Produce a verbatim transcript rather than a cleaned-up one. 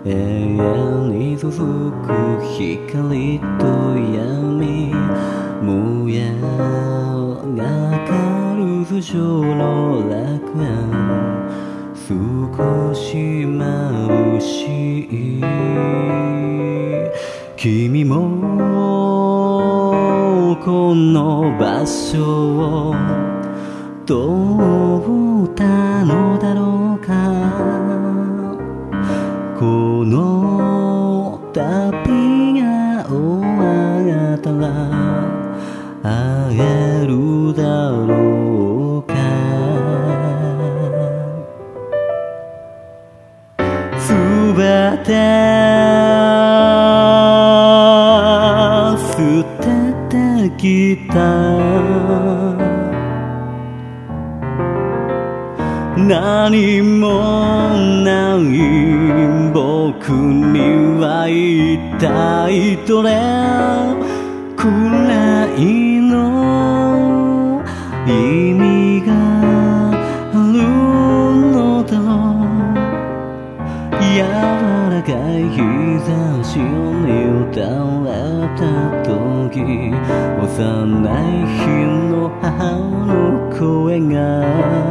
永遠に続く光と闇、もやがかる頭上の楽園、少し眩しい。君もこの場所を通ったのだろうか。この旅が終わったら会えるだろうか。すべて捨ててきた、何もない僕には一体どれくらいの意味があるのだろう。柔らかい日差しに打たれた時、幼い日の母の声が